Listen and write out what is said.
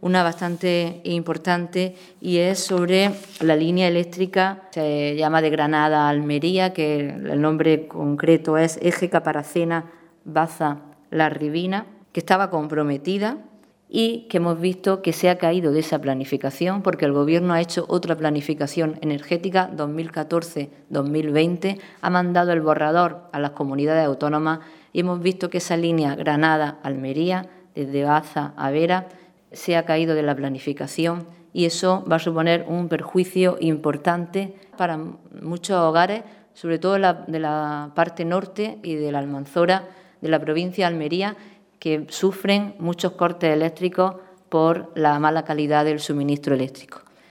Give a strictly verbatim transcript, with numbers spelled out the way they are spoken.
una bastante importante y es sobre la línea eléctrica, se llama de Granada a Almería, que el nombre concreto es Eje Caparacena-Baza-La Ribina, que estaba comprometida y que hemos visto que se ha caído de esa planificación porque el Gobierno ha hecho otra planificación energética dos mil catorce dos mil veinte, ha mandado el borrador a las comunidades autónomas y hemos visto que esa línea Granada-Almería, desde Baza a Vera, se ha caído de la planificación y eso va a suponer un perjuicio importante para muchos hogares, sobre todo la, de la parte norte y de la Almanzora, de la provincia de Almería, que sufren muchos cortes eléctricos por la mala calidad del suministro eléctrico.